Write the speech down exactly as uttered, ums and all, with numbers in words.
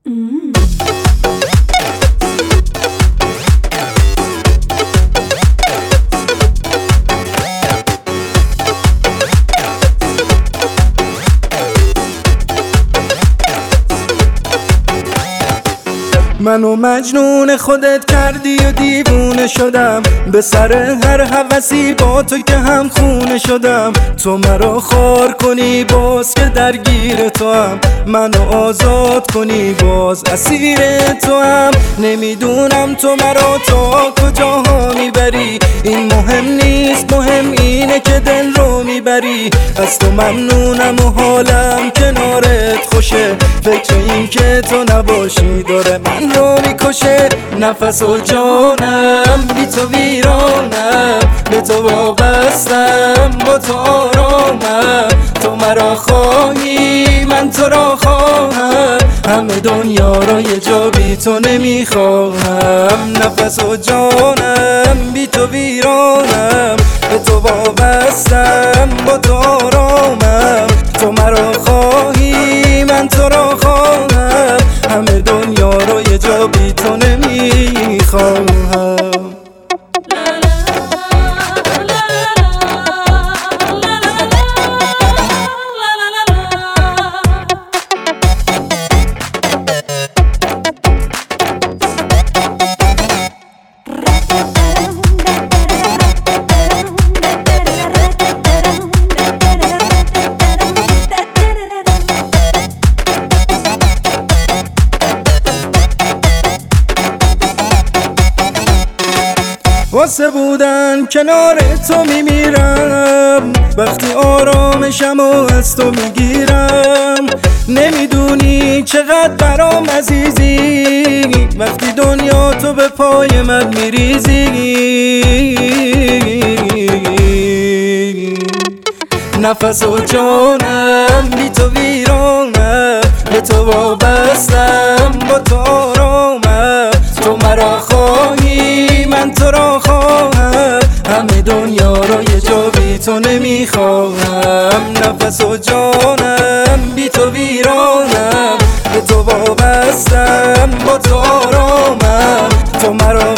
منو مجنون خودت کردی و دیوونه شدم، به سر هر هوسی با تو که هم خونه شدم. تو مرا خار کنی باز که درگیر تو هم، منو آزاد کنی باز اسیر تو هم. نمیدونم تو مرا تا کجاها میبری، این مهم نیست، مهم اینه که دل رو میبری. از تو ممنونم و حالم کنارت خوشه، فکر این که تو نباشی داره من رو میکشه. نفس و جانم بی تو ویرانم، به تو وابستم با تو آرامم. تو مرا خواهی من تو را خواهم، همه دنیا را یه جا بی تو نمیخواهم. نفس و جانم بی تو ویرانم، به تو وابستم با تو آرامم. تو مرا خواهی من تو را خواهم، همه دنیا رو یه جا بی تو نمیخواهم. واسه بودن کنار تو میمیرم، وقتی آرامشم و از تو میگیرم. نمیدونی چقدر برام عزیزی، وقتی دنیا تو به پای من میریزی. نفس و جانم بی تو ویرانم، به تو وابستم با تو آرامم. تو مرا خواهی من تو را خواهم، همه دنیا را یه جا بی تو نمیخواهم. نفس و جانم بی تو ویرانم، به تو وابستم با تو آرامم. تو مرا